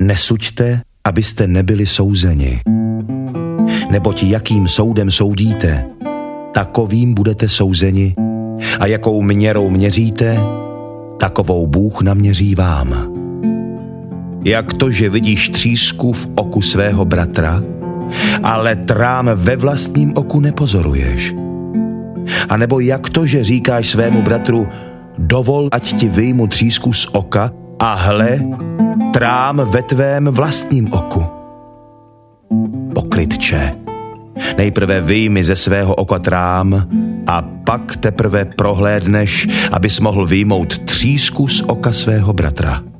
Nesuďte, abyste nebyli souzeni. Neboť jakým soudem soudíte, takovým budete souzeni, a jakou měrou měříte, takovou Bůh naměří vám. Jak to, že vidíš třísku v oku svého bratra, ale trám ve vlastním oku nepozoruješ? A nebo jak to, že říkáš svému bratru, dovol, ať ti vyjmu třísku z oka, a hle, trám ve tvém vlastním oku? Pokrytče, nejprve vyjmi ze svého oka trám a pak teprve prohlédneš, abys mohl vyjmout třísku z oka svého bratra.